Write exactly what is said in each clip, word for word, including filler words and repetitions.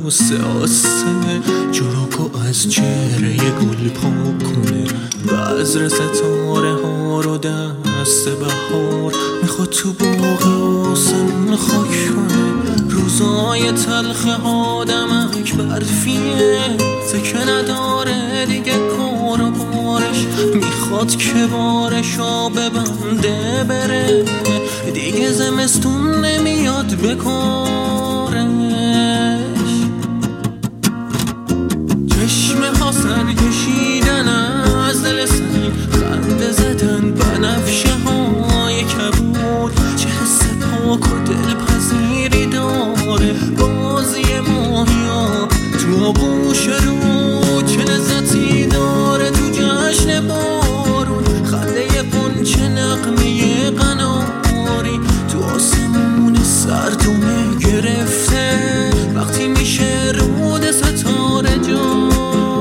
آسه آسه چروکو از چهره گل پاک کنه، بذر ستاره ها رو دست بهار میخواد تو باغ آسمون خاک کنه. روزای تلخ آدمک برفیه تکه نداره دیگه کار و بارش، میخواد که بارشو ببنده بره دیگه زمستون نمیاد بکارش. چشمه ها سر کشیدن از دل سنگ، خنده زدن بنفشه های کبود، چه حس پاک و دلپذیری داره بازی ماهیا تو آغوش رود، چه لذتی داره تو جشن بارون، خنده غنچه نغمه قناری تو آسمون سردومه گرفته وقتی میشه رود ستاره جاری.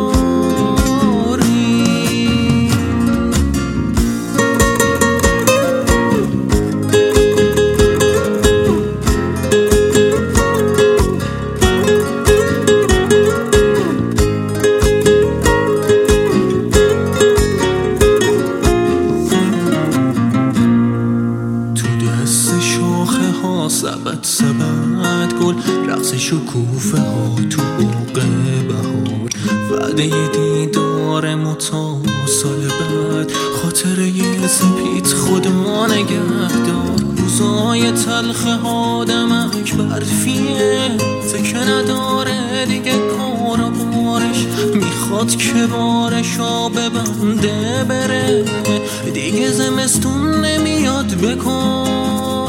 سبت سبت گل رقص شکوفه ها تو بوق بهار، وعده دیدار متا سال بعد، خاطره سپید خدا نگهدار. روزای تلخ آدمک برفیه تکه نداره دیگه کار و بارش، میخواد که بارشو ببنده بره دیگه زمستون نمیاد بکن.